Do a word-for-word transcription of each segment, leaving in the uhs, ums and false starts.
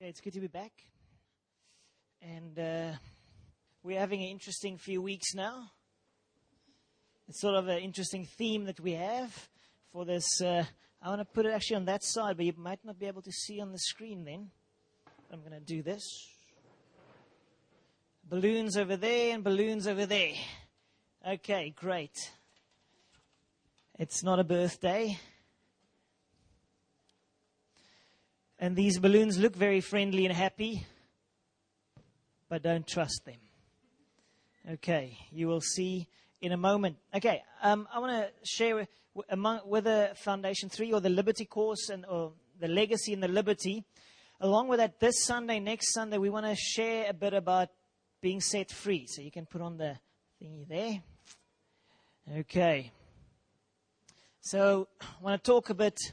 It's good to be back. And uh, we're having an interesting few weeks now. It's sort of an interesting theme that we have for this. Uh, I want to put it actually on that side, but you might not be able to see on the screen then. I'm going to do this. Balloons over there and balloons over there. Okay, great. It's not a birthday. And these balloons look very friendly and happy, but don't trust them. Okay, you will see in a moment. Okay, um, I want to share with, among, whether Foundation three or the Liberty course and or the Legacy and the Liberty. Along with that, this Sunday, next Sunday, we want to share a bit about being set free. So you can put on the thingy there. Okay. So I want to talk a bit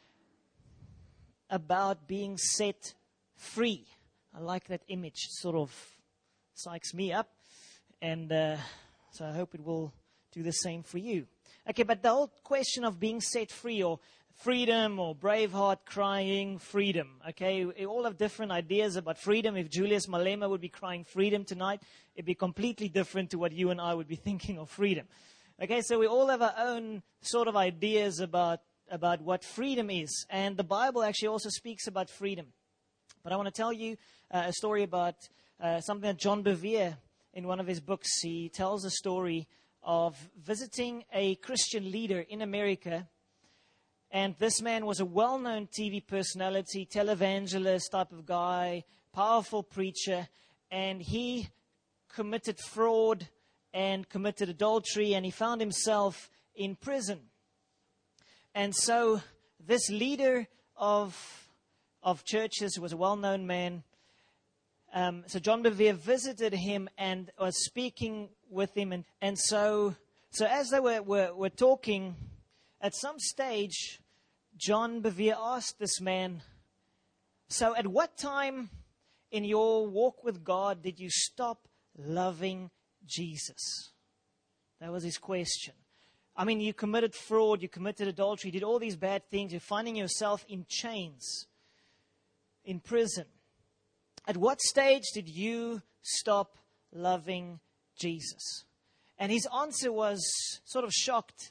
about being set free. I like that image. It sort of psychs me up. And uh, so I hope it will do the same for you. Okay, but the whole question of being set free or freedom or Braveheart crying freedom. Okay, we all have different ideas about freedom. If Julius Malema would be crying freedom tonight, it'd be completely different to what you and I would be thinking of freedom. Okay, so we all have our own sort of ideas about about what freedom is. And the Bible actually also speaks about freedom. But I want to tell you uh, a story about uh, something that John Bevere, in one of his books, he tells a story of visiting a Christian leader in America. And this man was a well-known T V personality, televangelist type of guy, powerful preacher. And he committed fraud and committed adultery, and he found himself in prison. And so this leader of of churches was a well-known man. Um, so John Bevere visited him and was speaking with him. And, and so so as they were, were, were talking, at some stage, John Bevere asked this man, so at what time in your walk with God did you stop loving Jesus? That was his question. I mean, you committed fraud, you committed adultery, you did all these bad things. You're finding yourself in chains, in prison. At what stage did you stop loving Jesus? And his answer was sort of shocked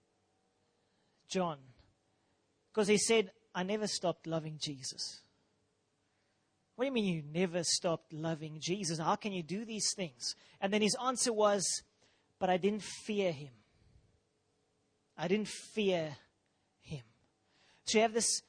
John, because he said, I never stopped loving Jesus. What do you mean you never stopped loving Jesus? How can you do these things? And then his answer was, but I didn't fear him. I didn't fear him. So you have this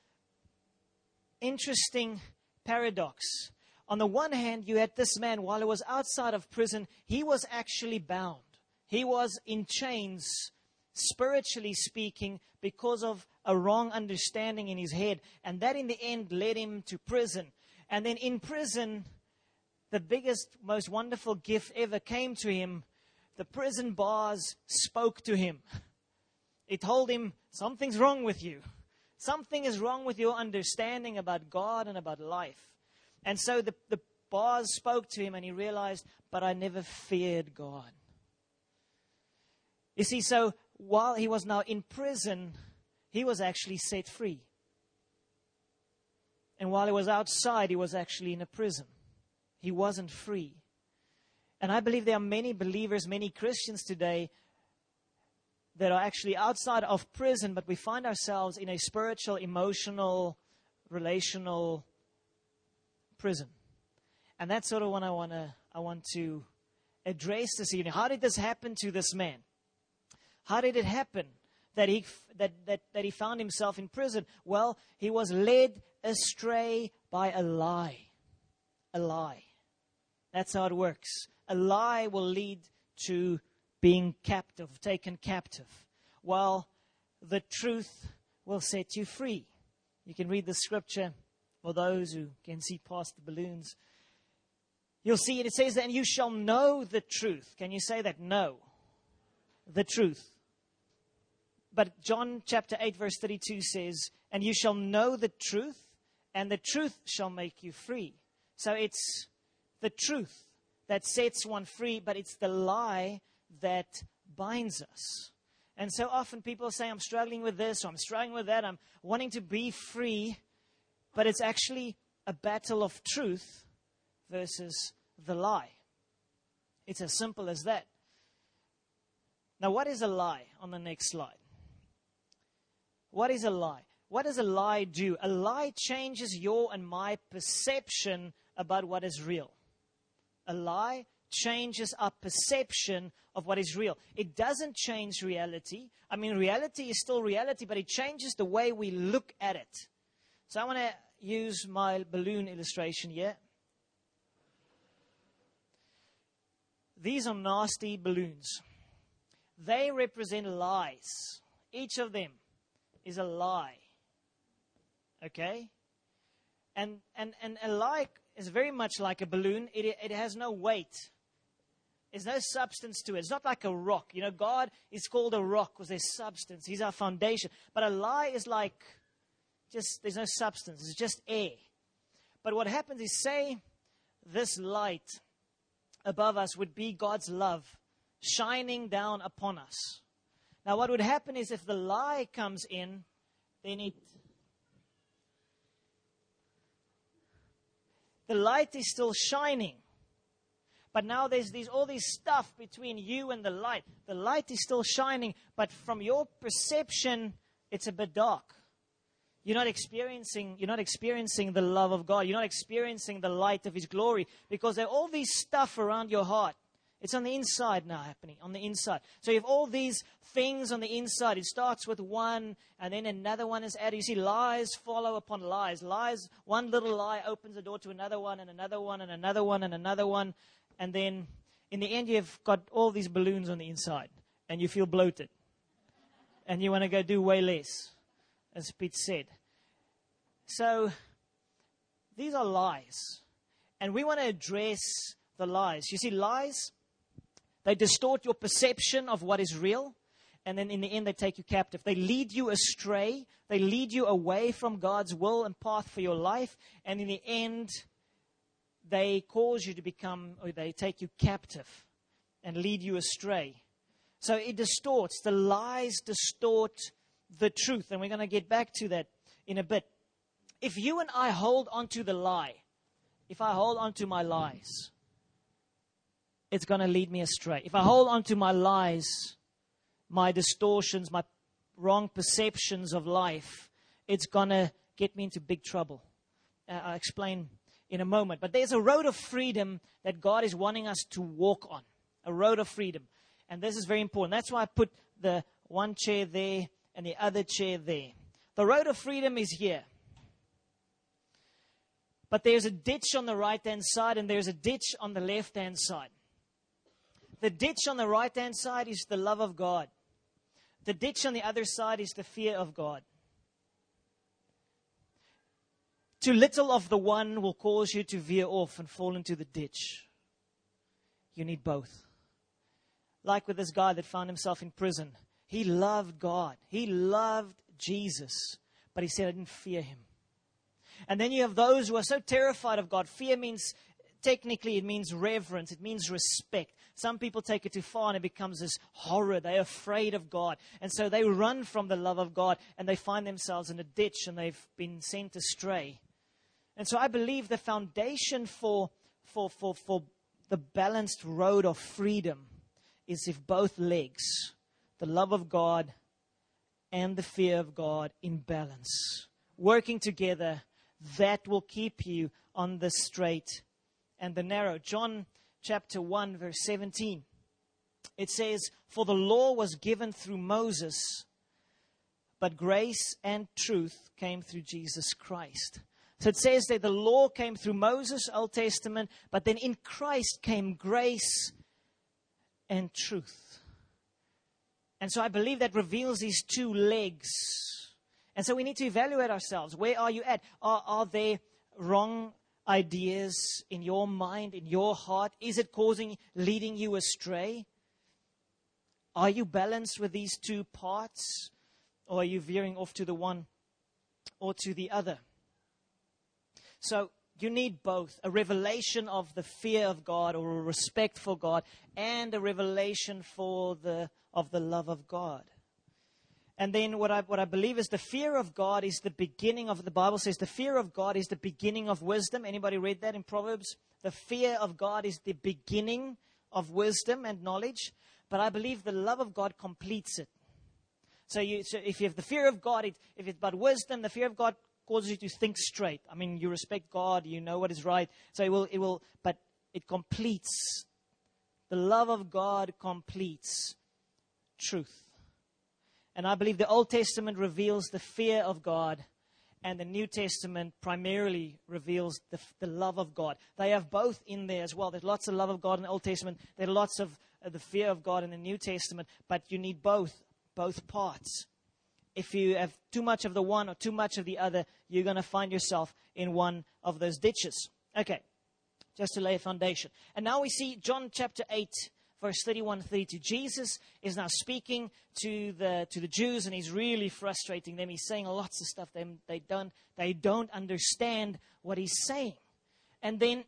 interesting paradox. On the one hand, you had this man, while he was outside of prison, he was actually bound. He was in chains, spiritually speaking, because of a wrong understanding in his head. And that in the end led him to prison. And then in prison, the biggest, most wonderful gift ever came to him. The prison bars spoke to him. It told him, something's wrong with you. Something is wrong with your understanding about God and about life. And so the, the bars spoke to him and he realized, but I never feared God. You see, so while he was now in prison, he was actually set free. And while he was outside, he was actually in a prison. He wasn't free. And I believe there are many believers, many Christians today that are actually outside of prison, but we find ourselves in a spiritual, emotional, relational prison. And that's sort of what I want to I want to address this evening. How did this happen to this man? How did it happen that he that that, that he found himself in prison? Well, he was led astray by a lie. A lie. That's how it works. A lie will lead to being captive, taken captive, while the truth will set you free. You can read the scripture, for those who can see past the balloons. You'll see it. It says that, and you shall know the truth. Can you say that? No. The truth. But John chapter eight verse thirty-two says, and you shall know the truth, and the truth shall make you free. So it's the truth that sets one free, but it's the lie that binds us. And so often people say, I'm struggling with this, or I'm struggling with that, I'm wanting to be free, but it's actually a battle of truth versus the lie. It's as simple as that. Now, what is a lie on the next slide? What is a lie? What does a lie do? A lie changes your and my perception about what is real. A lie changes our perception of what is real. It doesn't change reality. I mean, reality is still reality, but it changes the way we look at it. So I want to use my balloon illustration here. These are nasty balloons. They represent lies. Each of them is a lie. Okay? And and, and a lie is very much like a balloon. It, it has no weight. There's no substance to it. It's not like a rock. You know, God is called a rock because there's substance. He's our foundation. But a lie is like just, there's no substance. It's just air. But what happens is, say this light above us would be God's love shining down upon us. Now, what would happen is if the lie comes in, then it, the light is still shining. But now there's these, all this stuff between you and the light. The light is still shining, but from your perception, it's a bit dark. You're not experiencing, you're not experiencing the love of God. You're not experiencing the light of His glory because there are all these stuff around your heart. It's on the inside now happening, on the inside. So you have all these things on the inside. It starts with one, and then another one is added. You see, lies follow upon lies. Lies, one little lie opens the door to another one, and another one, and another one, and another one. And then in the end, you've got all these balloons on the inside, and you feel bloated. And you want to go do way less, as Pete said. So these are lies. And we want to address the lies. You see, lies, they distort your perception of what is real. And then in the end, they take you captive. They lead you astray. They lead you away from God's will and path for your life. And in the end, they cause you to become, or they take you captive and lead you astray. So it distorts. The lies distort the truth. And we're going to get back to that in a bit. If you and I hold on to the lie, if I hold on to my lies, it's going to lead me astray. If I hold on to my lies, my distortions, my wrong perceptions of life, it's going to get me into big trouble. Uh, I'll explain in a moment. But there's a road of freedom that God is wanting us to walk on. A road of freedom. And this is very important. That's why I put the one chair there and the other chair there. The road of freedom is here. But there's a ditch on the right-hand side and there's a ditch on the left-hand side. The ditch on the right-hand side is the love of God. The ditch on the other side is the fear of God. Too little of the one will cause you to veer off and fall into the ditch. You need both. Like with this guy that found himself in prison. He loved God. He loved Jesus. But he said, I didn't fear Him. And then you have those who are so terrified of God. Fear means, technically, it means reverence. It means respect. Some people take it too far and it becomes this horror. They're afraid of God. And so they run from the love of God and they find themselves in a ditch and they've been sent astray. And so I believe the foundation for, for, for, for the balanced road of freedom is if both legs, the love of God and the fear of God, in balance, working together, that will keep you on the straight and the narrow. John chapter one, verse seventeen. It says, for the law was given through Moses, but grace and truth came through Jesus Christ. So it says that the law came through Moses, Old Testament, but then in Christ came grace and truth. And so I believe that reveals these two legs. And so we need to evaluate ourselves. Where are you at? Are, are there wrong ideas in your mind, in your heart? Is it causing, leading you astray? Are you balanced with these two parts? Or are you veering off to the one or to the other? So you need both. A revelation of the fear of God or a respect for God and a revelation for the of the love of God. And then what I, what I believe is the fear of God is the beginning of, the Bible says the fear of God is the beginning of wisdom. Anybody read that in Proverbs? The fear of God is the beginning of wisdom and knowledge. But I believe the love of God completes it. So, you, so if you have the fear of God, it, if it's about wisdom, the fear of God causes you to think straight. I mean, you respect God, you know what is right. So it will, it will, but it completes. The love of God completes truth. And I believe the Old Testament reveals the fear of God, and the New Testament primarily reveals the, the love of God. They have both in there as well. There's lots of love of God in the Old Testament. There's lots of uh, the fear of God in the New Testament, but you need both, both parts. If you have too much of the one or too much of the other, you're going to find yourself in one of those ditches. Okay, just to lay a foundation. And now we see John chapter eight, verse thirty-one and thirty-two. Jesus is now speaking to the to the Jews, and he's really frustrating them. He's saying lots of stuff they, they, don't, they don't understand what he's saying. And then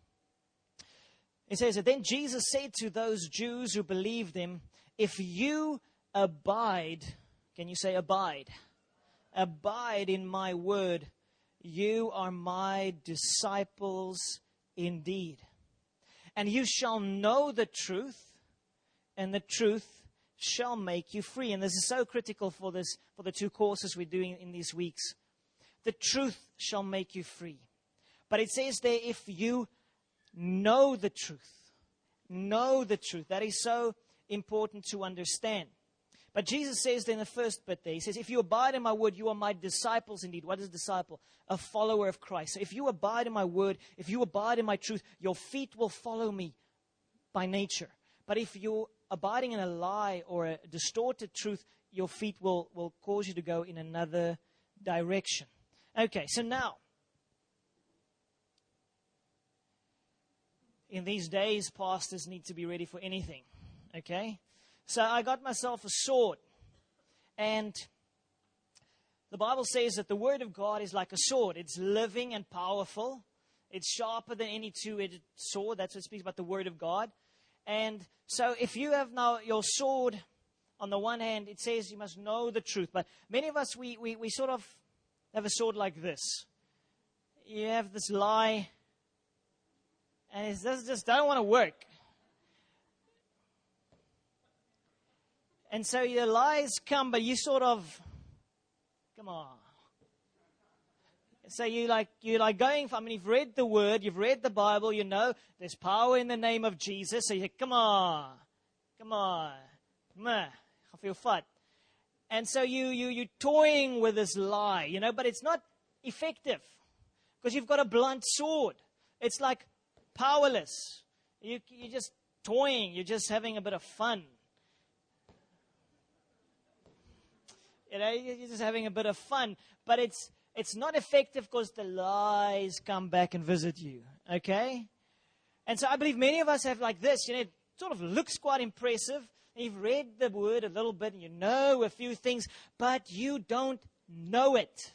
it says, that then Jesus said to those Jews who believed him, if you abide, can you say abide? Abide in my word, you are my disciples indeed. And you shall know the truth, and the truth shall make you free. And this is so critical for this, for the two courses we're doing in these weeks. The truth shall make you free. But it says there, if you know the truth. Know the truth. That is so important to understand. But Jesus says there in the first bit there, he says, if you abide in my word, you are my disciples indeed. What is a disciple? A follower of Christ. So if you abide in my word, if you abide in my truth, your feet will follow me by nature. But if you're abiding in a lie or a distorted truth, your feet will, will cause you to go in another direction. Okay, so now, in these days, pastors need to be ready for anything. Okay? So I got myself a sword. And the Bible says that the word of God is like a sword. It's living and powerful. It's sharper than any two-edged sword. That's what it speaks about the word of God. And so if you have now your sword, on the one hand, it says you must know the truth. But many of us, we, we, we sort of have a sword like this. You have this lie, and it just, just don't want to work. And so your lies come, but you sort of, come on. So you like you like going for, I mean, you've read the word, you've read the Bible, you know there's power in the name of Jesus. So you say, come on, come on, meh, I feel fat. And so you you you're toying with this lie, you know, but it's not effective because you've got a blunt sword. It's like powerless. You you're just toying. You're just having a bit of fun. You know, you're just having a bit of fun, but it's it's not effective because the lies come back and visit you, okay? And so I believe many of us have like this, you know, it sort of looks quite impressive. You've read the word a little bit and you know a few things, but you don't know it.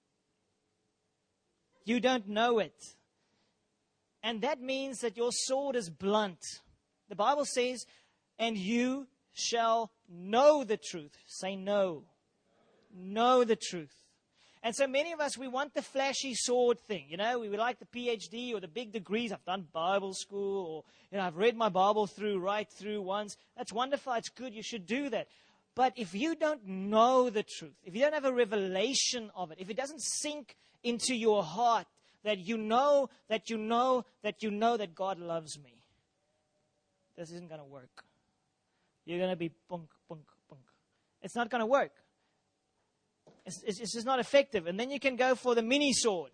You don't know it. And that means that your sword is blunt. The Bible says, and you shall know the truth. Say no. Know the truth. And so many of us, we want the flashy sword thing. You know, we would like the P H D or the big degrees. I've done Bible school, or, you know, I've read my Bible through, right through once. That's wonderful. It's good. You should do that. But if you don't know the truth, if you don't have a revelation of it, if it doesn't sink into your heart that you know, that you know, that you know that God loves me, this isn't going to work. You're going to be punk, punk, punk. It's not going to work. It's, it's, it's just not effective. And then you can go for the mini sword.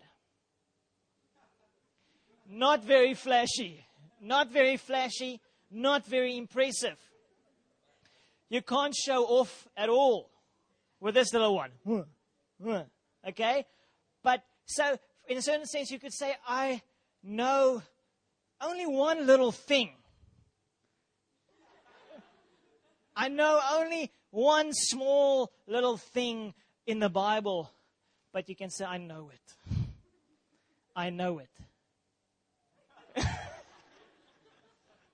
Not very flashy. Not very flashy. Not very impressive. You can't show off at all with this little one. Okay? But so, in a certain sense, you could say, I know only one little thing. I know only one small little thing in the Bible, but you can say, I know it. I know it.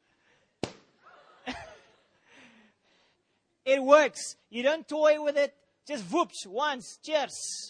It works. You don't toy with it. Just whoops, once, cheers.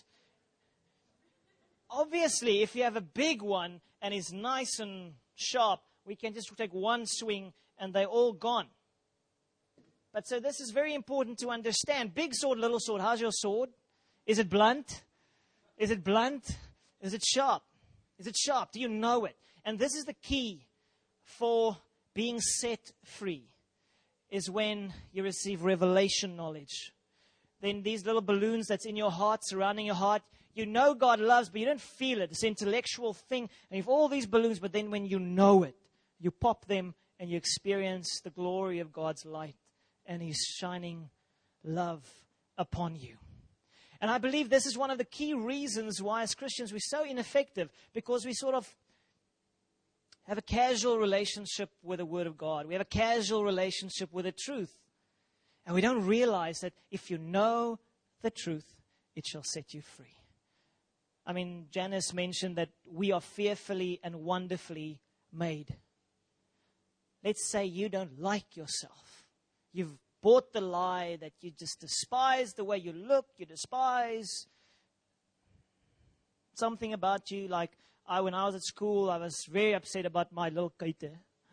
Obviously, if you have a big one and it's nice and sharp, we can just take one swing and they're all gone. But so this is very important to understand. Big sword, little sword. How's your sword? Is it blunt? Is it blunt? Is it sharp? Is it sharp? Do you know it? And this is the key for being set free, is when you receive revelation knowledge. Then these little balloons that's in your heart, surrounding your heart, you know God loves, but you don't feel it. It's an intellectual thing. And you have all these balloons, but then when you know it, you pop them and you experience the glory of God's light and His shining love upon you. And I believe this is one of the key reasons why as Christians we're so ineffective, because we sort of have a casual relationship with the Word of God. We have a casual relationship with the truth. And we don't realize that if you know the truth, it shall set you free. I mean, Janice mentioned that we are fearfully and wonderfully made. Let's say you don't like yourself. You've bought the lie that you just despise the way you look. You despise something about you. Like I, when I was at school, I was very upset about my little kite.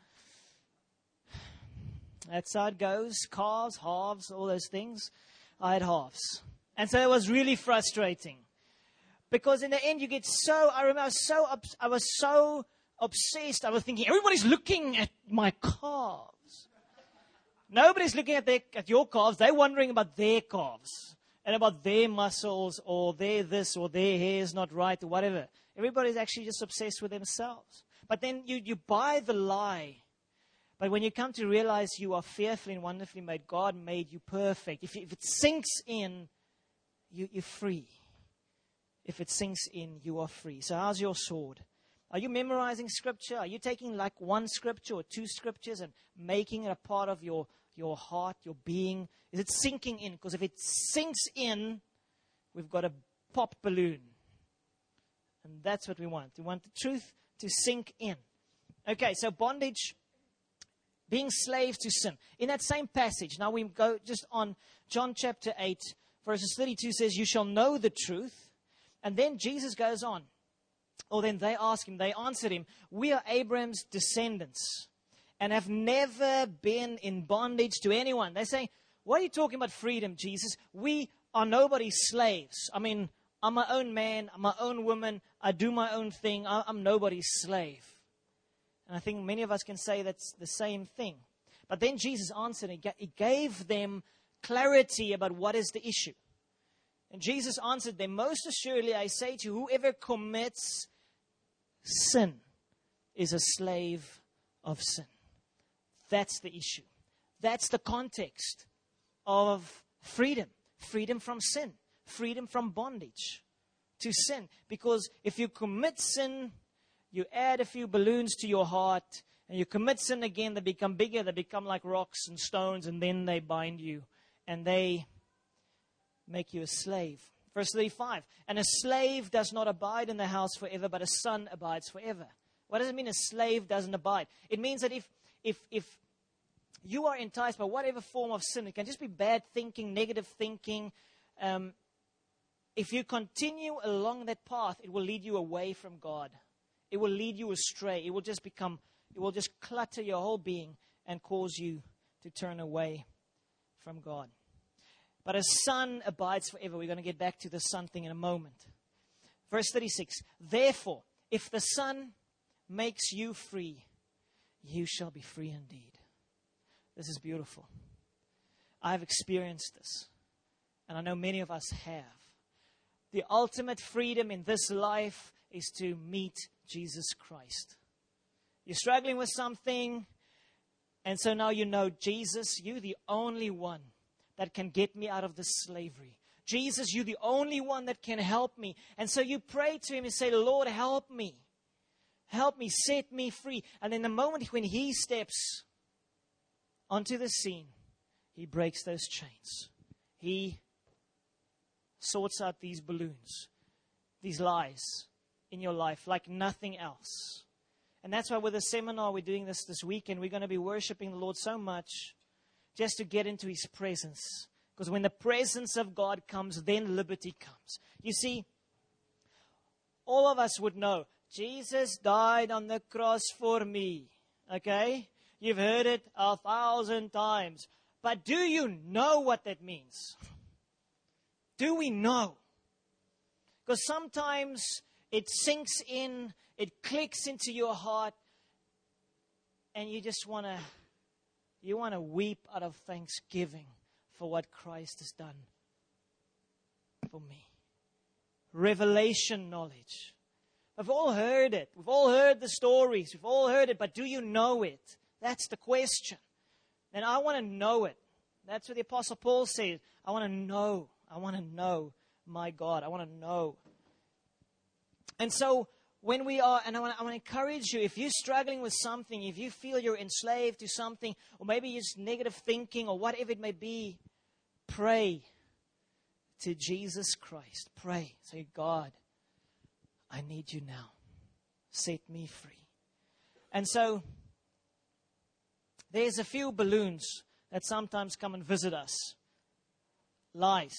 That's how it goes. Calves, halves, all those things. I had halves. And so it was really frustrating. Because in the end, you get so, I remember I was so, I was so obsessed. I was thinking, everybody's looking at my calves. Nobody's looking at, their, at your calves. They're wondering about their calves and about their muscles or their this or their hair is not right or whatever. Everybody's actually just obsessed with themselves. But then you, you buy the lie. But when you come to realize you are fearfully and wonderfully made, God made you perfect. If, if it sinks in, you, you're free. If it sinks in, you are free. So how's your sword? Are you memorizing scripture? Are you taking like one scripture or two scriptures and making it a part of your, your heart, your being? Is it sinking in? Because if it sinks in, we've got a pop balloon. And that's what we want. We want the truth to sink in. Okay, so bondage, being slaves to sin. In that same passage, now we go just on John chapter eight, verses thirty-two says, you shall know the truth. And then Jesus goes on. Or then they ask him, they answered him, we are Abraham's descendants and have never been in bondage to anyone. They say, what are you talking about freedom, Jesus? We are nobody's slaves. I mean, I'm my own man, I'm my own woman, I do my own thing, I'm nobody's slave. And I think many of us can say that's the same thing. But then Jesus answered, he gave them clarity about what is the issue. And Jesus answered them, most assuredly I say to you, whoever commits sin is a slave of sin. That's the issue. That's the context of freedom. Freedom from sin. Freedom from bondage to sin. Because if you commit sin, you add a few balloons to your heart, and you commit sin again, they become bigger, they become like rocks and stones, and then they bind you. And they make you a slave. Verse thirty-five, and a slave does not abide in the house forever, but a son abides forever. What does it mean a slave doesn't abide? It means that if if if you are enticed by whatever form of sin, it can just be bad thinking, negative thinking. Um, if you continue along that path, it will lead you away from God. It will lead you astray. It will just become, it will just clutter your whole being and cause you to turn away from God. But a son abides forever. We're going to get back to the son thing in a moment. Verse thirty-six. Therefore, if the son makes you free, you shall be free indeed. This is beautiful. I've experienced this. And I know many of us have. The ultimate freedom in this life is to meet Jesus Christ. You're struggling with something, and so now you know, Jesus, you're the only one that can get me out of this slavery. Jesus, you're the only one that can help me. And so you pray to Him and say, Lord, help me. Help me, set me free. And in the moment when He steps onto the scene, He breaks those chains. He sorts out these balloons, these lies in your life like nothing else. And that's why with the seminar, we're doing this this weekend. We're going to be worshiping the Lord so much just to get into His presence Because when the presence of God comes, then liberty comes. You see, all of us would know, Jesus died on the cross for me. Okay? You've heard it a thousand times. But do you know what that means? Do we know? Because sometimes it sinks in, it clicks into your heart, and you just want to, you want to weep out of thanksgiving for what Christ has done for me. Revelation knowledge. We've all heard it. We've all heard the stories. We've all heard it. But do you know it? That's the question. And I want to know it. That's what the Apostle Paul says. I want to know. I want to know my God. I want to know. And so when we are, and I want, to, I want to encourage you, if you're struggling with something, if you feel you're enslaved to something, or maybe it's negative thinking, or whatever it may be, pray to Jesus Christ. Pray. Say, God, I need you now. Set me free. And so, there's a few balloons that sometimes come and visit us. Lies.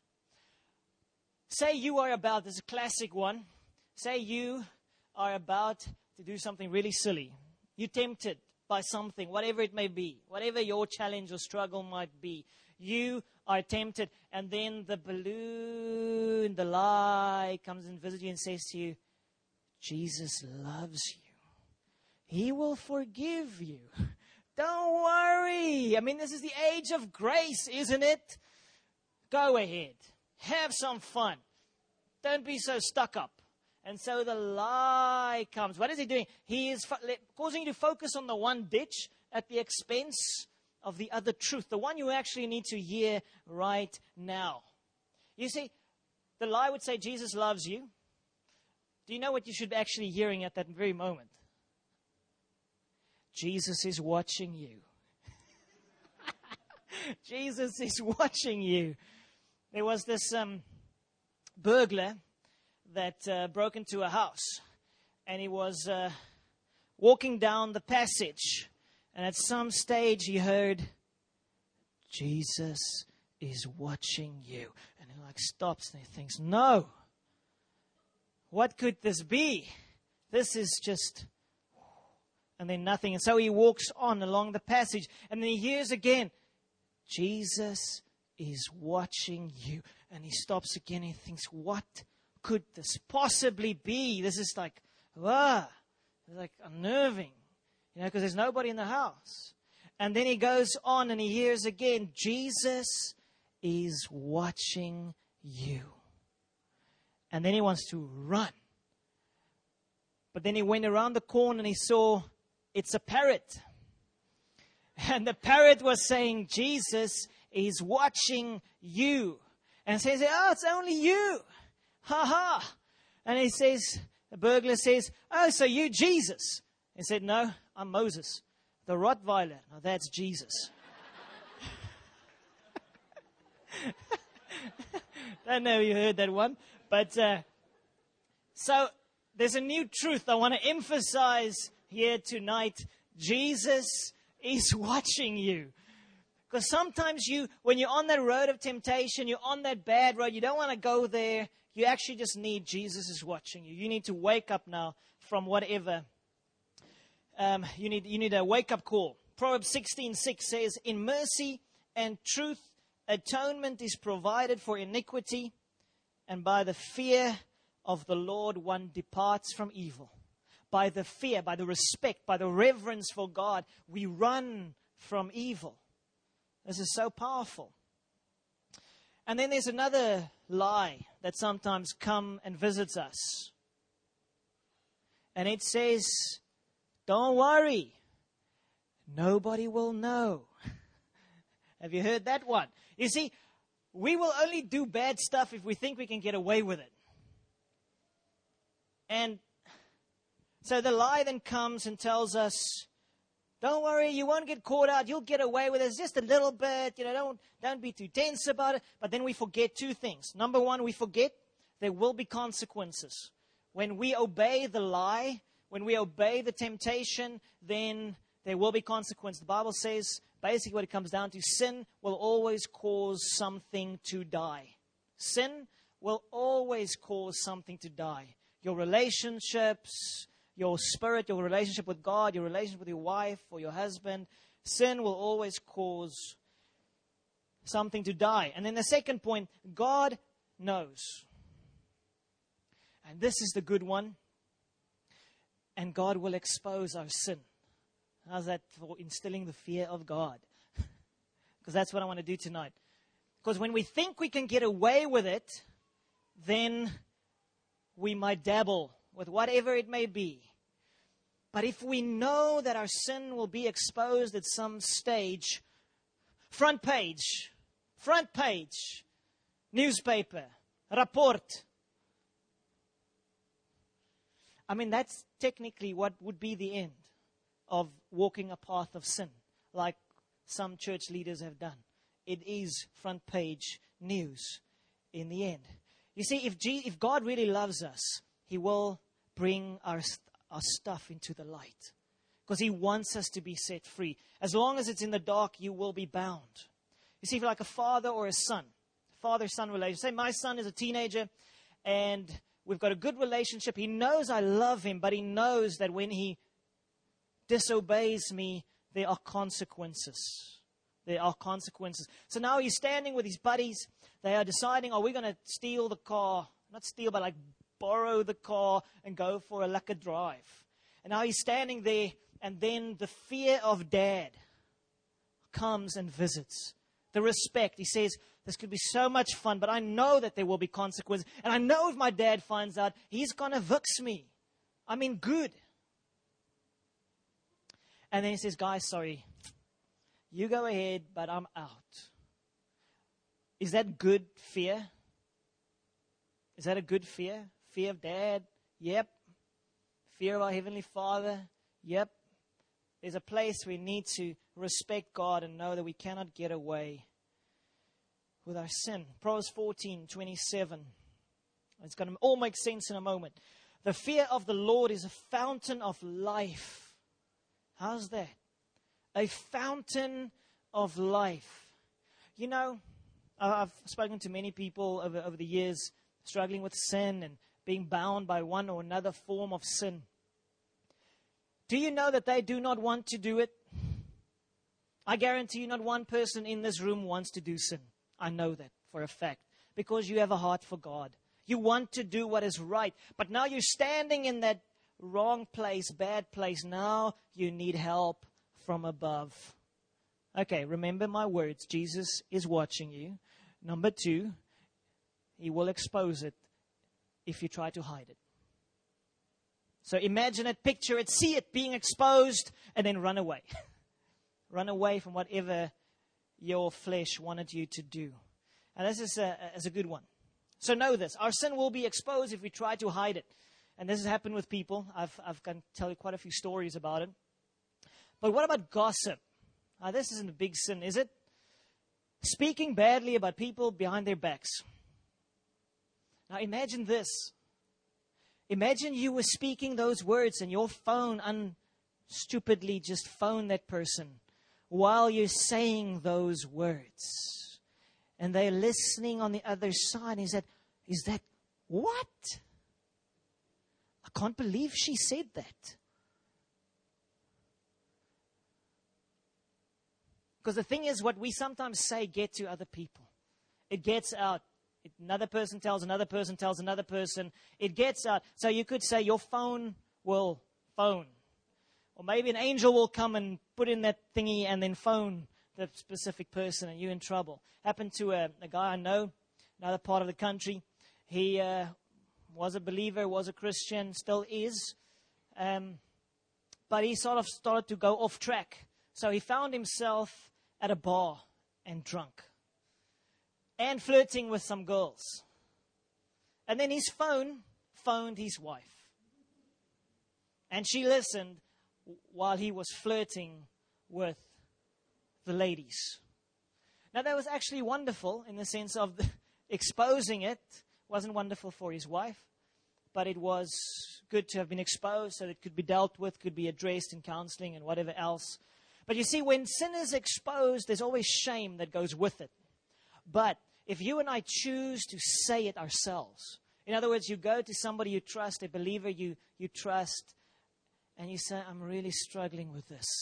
Say you are about, this is a classic one. Say you are about to do something really silly. You're tempted by something, whatever it may be, whatever your challenge or struggle might be. You are tempted, and then the balloon, the lie comes and visits you and says to you, Jesus loves you. He will forgive you. Don't worry. I mean, this is the age of grace, isn't it? Go ahead. Have some fun. Don't be so stuck up. And so the lie comes. What is he doing? He is fo- causing you to focus on the one ditch at the expense of the other truth, the one you actually need to hear right now. You see, the lie would say Jesus loves you. Do you know what you should be actually hearing at that very moment? Jesus is watching you. Jesus is watching you. There was this um, burglar that uh, broke into a house, and he was uh, walking down the passage, and at some stage he heard, Jesus is watching you. And he like stops and he thinks, no, what could this be? This is just, and then nothing. And so he walks on along the passage, and then he hears again, Jesus is watching you. And he stops again and he thinks, what could this possibly be? This is like, ah, it's like unnerving, you know, because there's nobody in the house. And then he goes on and he hears again, Jesus is watching you. And then he wants to run. But then he went around the corner and he saw it's a parrot. And the parrot was saying, Jesus is watching you. And says, oh, it's only you. Ha ha. And he says, the burglar says, oh, so you Jesus. He said, no, I'm Moses, the Rottweiler. Now that's Jesus. Don't know if you heard that one. But uh, so there's a new truth I want to emphasize here tonight. Jesus is watching you. Because sometimes you, when you're on that road of temptation, you're on that bad road, you don't want to go there. You actually just need Jesus is watching you. You need to wake up now from whatever. Um, you need you need a wake-up call. Proverbs sixteen six says, in mercy and truth, atonement is provided for iniquity, and by the fear of the Lord one departs from evil. By the fear, by the respect, by the reverence for God, we run from evil. This is so powerful. And then there's another lie that sometimes comes and visits us. And it says, don't worry, nobody will know. Have you heard that one? You see, we will only do bad stuff if we think we can get away with it. And so the lie then comes and tells us, don't worry, you won't get caught out. You'll get away with it. It's just a little bit. You know, don't, don't be too tense about it. But then we forget two things. Number one, we forget there will be consequences. When we obey the lie, when we obey the temptation, then there will be consequence. The Bible says, basically what it comes down to, sin will always cause something to die. Sin will always cause something to die. Your relationships, your spirit, your relationship with God, your relationship with your wife or your husband, sin will always cause something to die. And then the second point, God knows. And this is the good one. And God will expose our sin. How's that for instilling the fear of God? Because that's what I want to do tonight. Because when we think we can get away with it, then we might dabble with whatever it may be. But if we know that our sin will be exposed at some stage, front page, front page, newspaper, report. I mean, that's technically what would be the end of walking a path of sin, like some church leaders have done. It is front page news in the end. You see, if G- if God really loves us, He will bring our, st- our stuff into the light. Because He wants us to be set free. As long as it's in the dark, you will be bound. You see, if you're like a father or a son, father-son relationship. Say my son is a teenager and we've got a good relationship. He knows I love him, but he knows that when he disobeys me, there are consequences. There are consequences. So now he's standing with his buddies. They are deciding, are we going to steal the car? Not steal, but like borrow the car and go for a lekker drive. And now he's standing there, and then the fear of dad comes and visits. The respect. He says, this could be so much fun, but I know that there will be consequences. And I know if my dad finds out, he's going to vix me. I mean, good. And then he says, guys, sorry. You go ahead, but I'm out. Is that good fear? Is that a good fear? Fear of dad? Yep. Fear of our Heavenly Father? Yep. There's a place we need to respect God and know that we cannot get away with our sin. Proverbs fourteen twenty-seven. It's going to all make sense in a moment. The fear of the Lord is a fountain of life. How's that? A fountain of life. You know, I've spoken to many people over, over the years struggling with sin and being bound by one or another form of sin. Do you know that they do not want to do it? I guarantee you not one person in this room wants to do sin. I know that for a fact. Because you have a heart for God. You want to do what is right. But now you're standing in that wrong place, bad place. Now you need help from above. Okay, remember my words. Jesus is watching you. Number two, He will expose it if you try to hide it. So imagine it, picture it, see it being exposed, and then run away. Run away from whatever your flesh wanted you to do. And this is a, is a good one. So know this. Our sin will be exposed if we try to hide it. And this has happened with people. I've, I've can tell you quite a few stories about it. But what about gossip? Now, this isn't a big sin, is it? Speaking badly about people behind their backs. Now imagine this. Imagine you were speaking those words and your phone unstupidly just phoned that person while you're saying those words. And they're listening on the other side. He said, is that what? I can't believe she said that. Because the thing is, what we sometimes say get to other people. It gets out. Another person tells another person tells another person. It gets out. So you could say your phone will phone. Or maybe an angel will come and put in that thingy and then phone the specific person and you're in trouble. Happened to a, a guy I know, another part of the country. He uh, was a believer, was a Christian, still is. Um, but he sort of started to go off track. So he found himself at a bar and drunk. And flirting with some girls. And then his phone phoned his wife. And she listened while he was flirting with the ladies. Now that was actually wonderful in the sense of the exposing it. Wasn't wonderful for his wife. But it was good to have been exposed so that it could be dealt with, could be addressed in counseling and whatever else. But But you see, when sin is exposed, there's always shame that goes with it. But if you and I choose to say it ourselves, in other words, you go to somebody you trust, a believer you, you trust, and you say, I'm really struggling with this,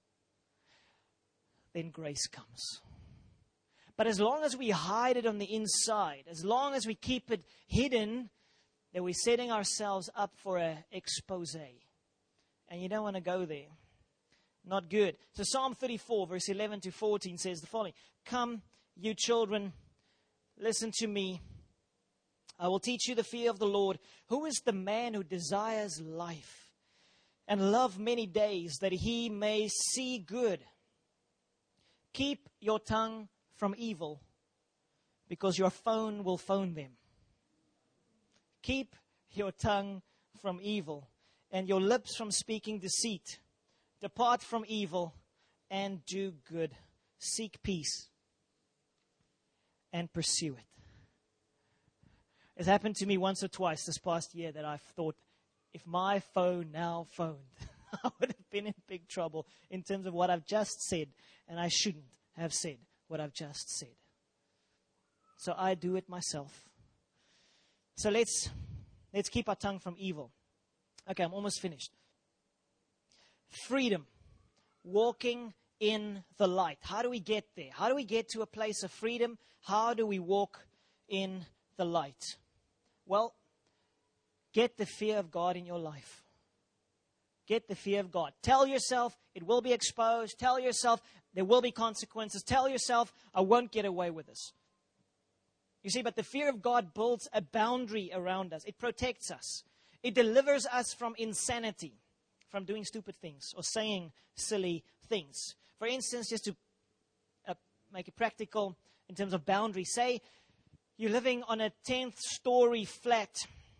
then grace comes. But as long as we hide it on the inside, as long as we keep it hidden, then we're setting ourselves up for an expose. And you don't want to go there. Not good. So Psalm thirty-four, verse eleven to fourteen says the following. Come, you children, listen to me. I will teach you the fear of the Lord. Who is the man who desires life and love many days, that he may see good? Keep your tongue from evil, because your phone will phone them. Keep your tongue from evil, and your lips from speaking deceit. Depart from evil and do good. Seek peace and pursue it. It's happened to me once or twice this past year that I've thought, if my phone now phoned, I would have been in big trouble in terms of what I've just said, and I shouldn't have said what I've just said. So I do it myself. So let's let's keep our tongue from evil. Okay, I'm almost finished. Freedom. Walking in the light. How do we get there? How do we get to a place of freedom? How do we walk in the light? Well, get the fear of God in your life. Get the fear of God. Tell yourself it will be exposed. Tell yourself there will be consequences. Tell yourself I won't get away with this. You see, but the fear of God builds a boundary around us. It protects us. It delivers us from insanity, from doing stupid things or saying silly things. For instance, just to uh, make it practical in terms of boundary, say you're living on a tenth story flat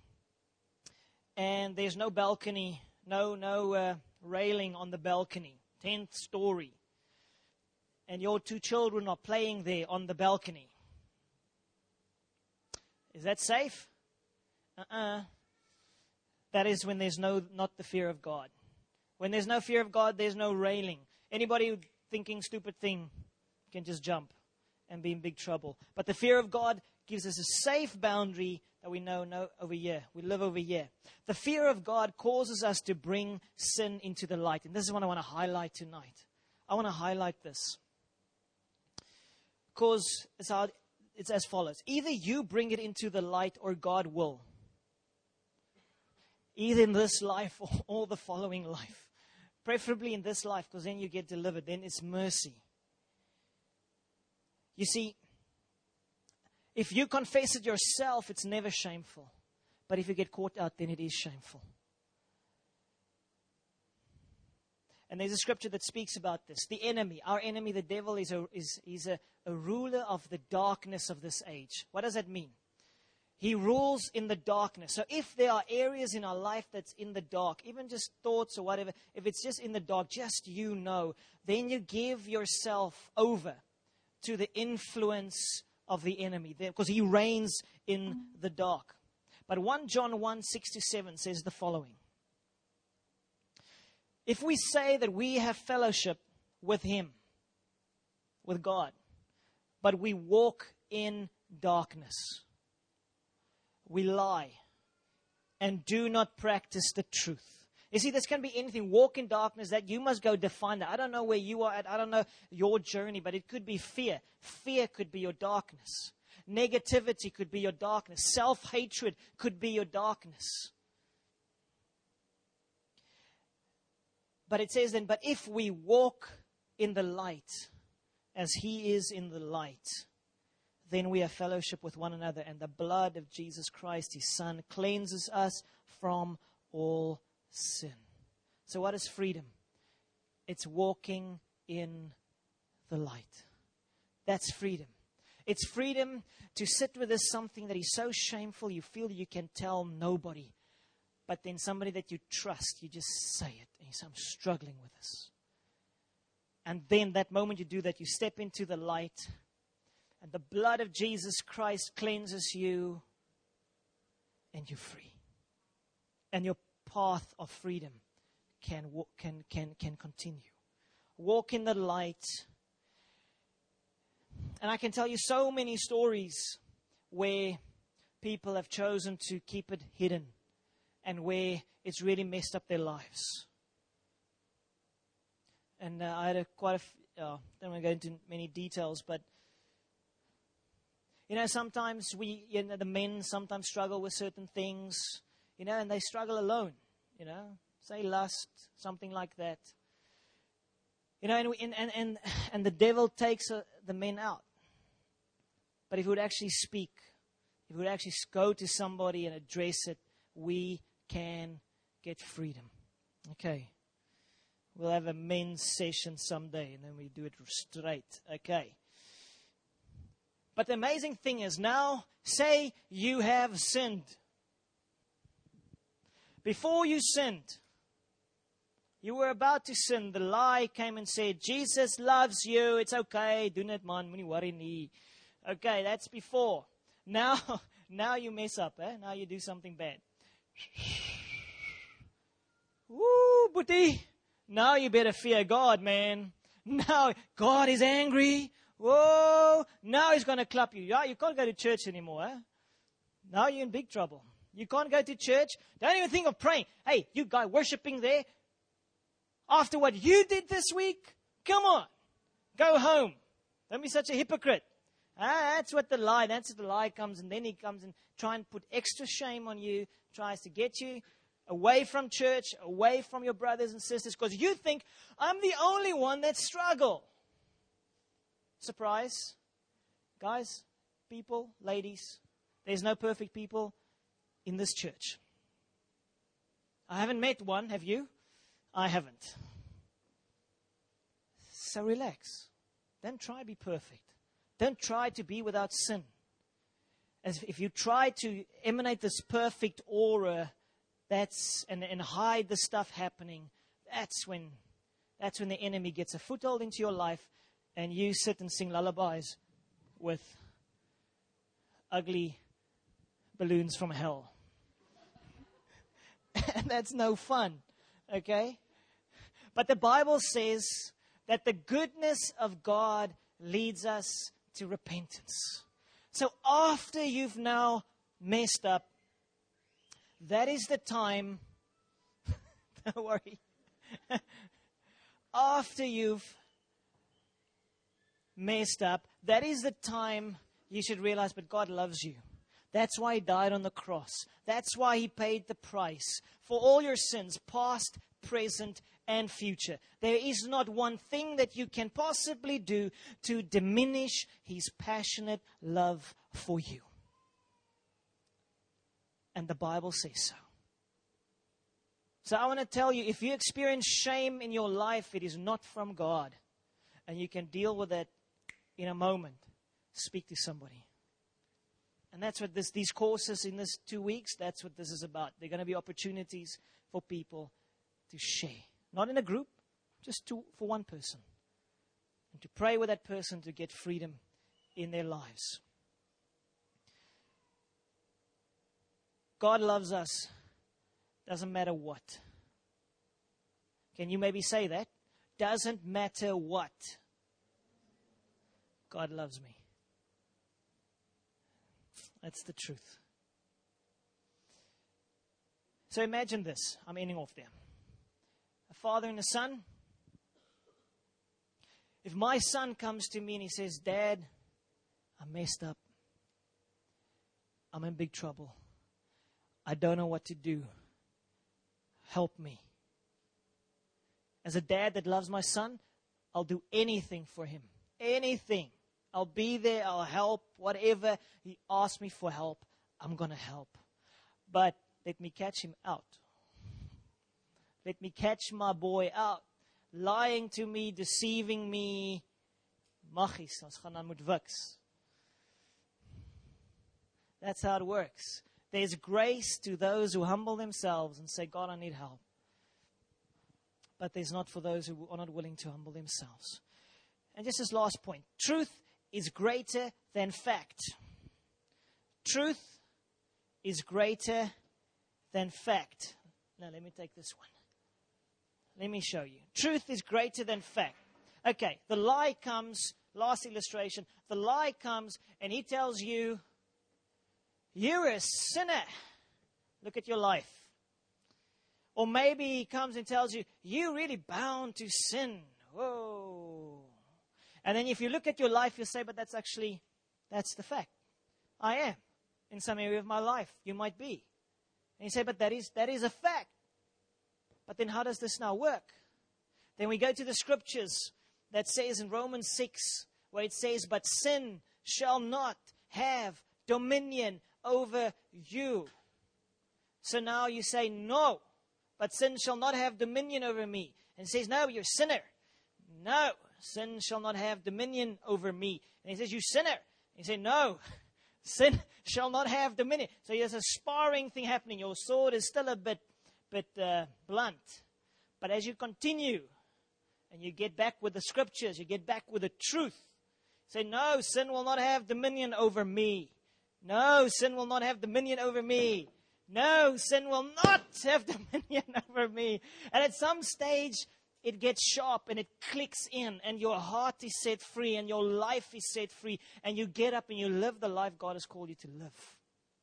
and there's no balcony, no no uh, railing on the balcony, tenth story, and your two children are playing there on the balcony. Is that safe? Uh-uh. That is when there's no, not the fear of God. When there's no fear of God, there's no railing. Anybody thinking stupid thing can just jump and be in big trouble. But the fear of God gives us a safe boundary that we know, no, over here. We live over here. The fear of God causes us to bring sin into the light. And this is what I want to highlight tonight. I want to highlight this. Because it's, how, it's as follows. Either you bring it into the light or God will. Either in this life or, or the following life. Preferably in this life, because then you get delivered. Then it's mercy. You see, if you confess it yourself, it's never shameful. But if you get caught out, then it is shameful. And there's a scripture that speaks about this. The enemy, our enemy, the devil, is a, is, is a, a ruler of the darkness of this age. What does that mean? He rules in the darkness. So if there are areas in our life that's in the dark, even just thoughts or whatever, if it's just in the dark, just you know, then you give yourself over to the influence of the enemy, because he reigns in the dark. But First John one, six to seven says the following. If we say that we have fellowship with him, with God, but we walk in darkness, we lie and do not practice the truth. You see, this can be anything. Walk in darkness, that you must go define that. I don't know where you are at. I don't know your journey, but it could be fear. Fear could be your darkness. Negativity could be your darkness. Self-hatred could be your darkness. But it says then, but if we walk in the light as he is in the light, then we have fellowship with one another, and the blood of Jesus Christ, his Son, cleanses us from all sin. So what is freedom? It's walking in the light. That's freedom. It's freedom to sit with this something that is so shameful you feel you can tell nobody. But then somebody that you trust, you just say it. And you say, I'm struggling with this. And then that moment you do that, you step into the light. And the blood of Jesus Christ cleanses you. And you're free. And your path of freedom can, can, can, can continue. walk in the light. And I can tell you so many stories where people have chosen to keep it hidden and where it's really messed up their lives. And uh, I had a quite a, f- uh, don't want to go into many details, but you know, sometimes we, you know, the men sometimes struggle with certain things, you know, and they struggle alone, you know, say lust, something like that. You know, and we, and, and, and, and the devil takes uh, the men out. But if we would actually speak, if we would actually go to somebody and address it, we can get freedom. Okay. We'll have a men's session someday, and then we do it straight. Okay. But the amazing thing is now, say you have sinned. Before you sinned, you were about to sin. The lie came and said, Jesus loves you. It's okay. Do not man. Moenie worry nie. Okay, that's before. Now, now you mess up. Eh? Now you do something bad. Woo, boetie. Now you better fear God, man. Now God is angry. Whoa, now He's going to clap you. Yeah, you can't go to church anymore. Eh? Now you're in big trouble. You can't go to church. Don't even think of praying. Hey, you guy worshiping there, after what you did this week, come on, go home. Don't be such a hypocrite. Ah, that's what the lie, that's what the lie comes, and then he comes and try and put extra shame on you, tries to get you away from church, away from your brothers and sisters, because you think, I'm the only one that struggle. Surprise. Guys, people, ladies, there's no perfect people in this church. I haven't met one, have you? I haven't. So relax. Don't try to be perfect. Don't try to be without sin. As if you try to emanate this perfect aura, that's and, and hide the stuff happening, that's when that's when the enemy gets a foothold into your life, and you sit and sing lullabies with ugly balloons from hell. And that's no fun, okay? But the Bible says that the goodness of God leads us to repentance. So after you've now messed up, that is the time, don't worry, after you've messed up, that is the time you should realize, but God loves you. That's why He died on the cross. That's why He paid the price for all your sins, past, present, and future. There is not one thing that you can possibly do to diminish His passionate love for you. And the Bible says so. So I want to tell you, if you experience shame in your life, it is not from God. And you can deal with it in a moment. Speak to somebody. And that's what this, these courses in this two weeks, that's what this is about. There are going to be opportunities for people to share. Not in a group, just to, for one person. And to pray with that person to get freedom in their lives. God loves us. Doesn't matter what. Can you maybe say that? Doesn't matter what. God loves me. That's the truth. So imagine this. I'm ending off there. A father and a son. If my son comes to me and he says, Dad, I messed up. I'm in big trouble. I don't know what to do. Help me. As a dad that loves my son, I'll do anything for him. Anything. I'll be there. I'll help. Whatever he asks me for help, I'm going to help. But let me catch him out. Let me catch my boy out. Lying to me, deceiving me. Maggies, ons gaan dan moet wiks. That's how it works. There's grace to those who humble themselves and say, God, I need help. But there's not for those who are not willing to humble themselves. And just this last point. Truth is greater than fact. Truth is greater than fact. Now, let me take this one. Let me show you. Truth is greater than fact. Okay, the lie comes, last illustration, the lie comes and he tells you, you're a sinner. Look at your life. Or maybe he comes and tells you, you're really bound to sin. Whoa. And then if you look at your life, you'll say, but that's actually, that's the fact. I am in some area of my life. You might be. And you say, but that is that is a fact. But then how does this now work? Then we go to the scriptures that says in Romans six, where it says, but sin shall not have dominion over you. So now you say, no, but sin shall not have dominion over me. And it says, no, you're a sinner. No, sin shall not have dominion over me. And he says, you sinner. And you say, no, sin shall not have dominion. So there's a sparring thing happening. Your sword is still a bit, bit uh, blunt. But as you continue and you get back with the scriptures, you get back with the truth, say, no, sin will not have dominion over me. No, sin will not have dominion over me. No, sin will not have dominion over me. And at some stage, it gets sharp and it clicks in and your heart is set free and your life is set free and you get up and you live the life God has called you to live.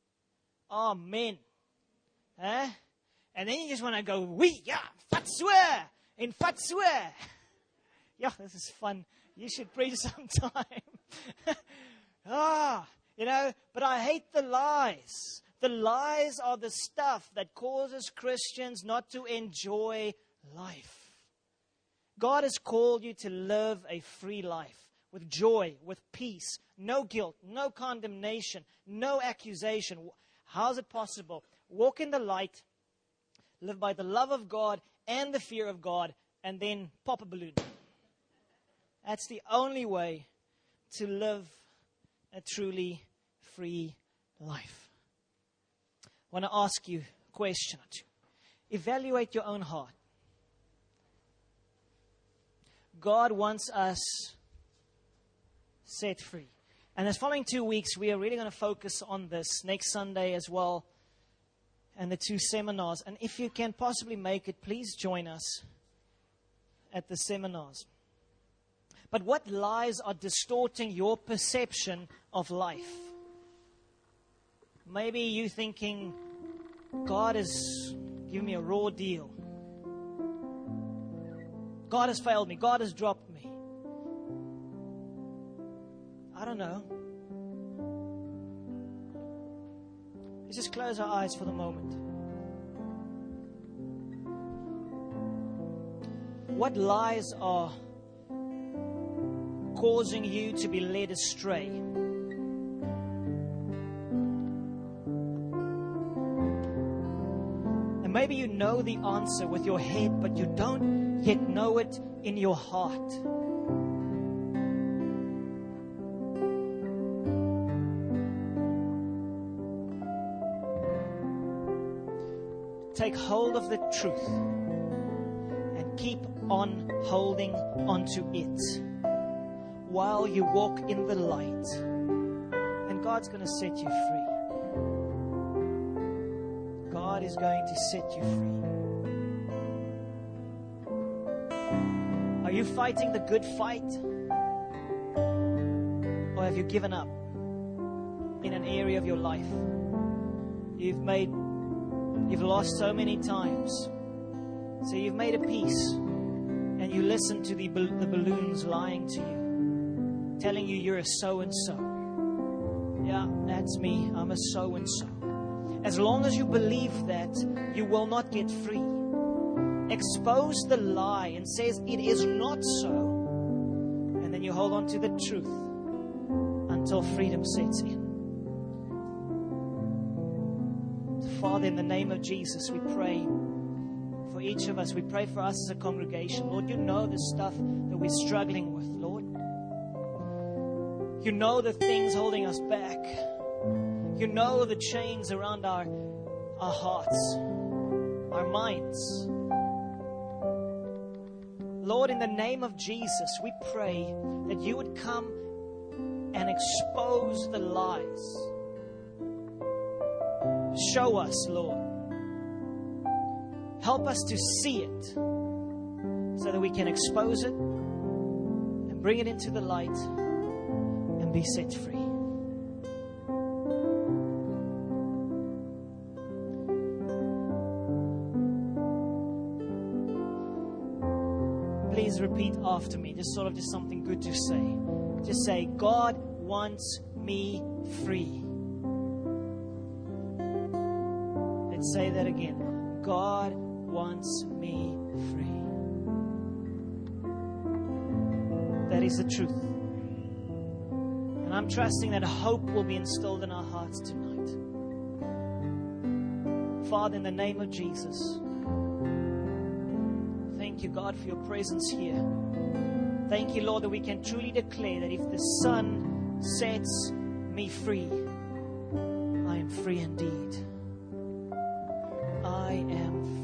Amen. Huh? And then you just want to go, wee, yeah, fatsua, in fatsua. Yeah, this is fun. You should preach sometime. Ah, you know, but I hate the lies. The lies are the stuff that causes Christians not to enjoy life. God has called you to live a free life with joy, with peace, no guilt, no condemnation, no accusation. How is it possible? Walk in the light, live by the love of God and the fear of God, and then pop a balloon. That's the only way to live a truly free life. I want to ask you a question or two. Evaluate your own heart. God wants us set free. And this following two weeks, we are really going to focus on this next Sunday as well, and the two seminars. And if you can possibly make it, please join us at the seminars. But what lies are distorting your perception of life? Maybe you're thinking, God has given me a raw deal. God has failed me. God has dropped me. I don't know. Let's just close our eyes for the moment. What lies are causing you to be led astray? And maybe you know the answer with your head, but you don't yet know it in your heart. Take hold of the truth and keep on holding onto it while you walk in the light. And God's going to set you free. God is going to set you free. Are you fighting the good fight? Or have you given up in an area of your life? You've made, you've lost so many times. So you've made a peace and you listen to the, the balloons lying to you, telling you you're a so-and-so. Yeah, that's me. I'm a so-and-so. As long as you believe that, you will not get free. Expose the lie and says it is not so, and then you hold on to the truth until freedom sets in. Father, in the name of Jesus, we pray for each of us. We pray for us as a congregation. Lord, you know the stuff that we're struggling with, Lord. You know the things holding us back. You know the chains around our, our hearts, our minds. Lord, in the name of Jesus, we pray that you would come and expose the lies. Show us, Lord. Help us to see it so that we can expose it Bring it into the light and be set free. Please repeat after me. Just sort of just something good to say. Just say, God wants me free. Let's say that again. God wants me free. That is the truth. And I'm trusting that hope will be instilled in our hearts tonight. Father, in the name of Jesus, thank you, God, for your presence here. Thank you, Lord, that we can truly declare that if the Son sets me free, I am free indeed. I am free.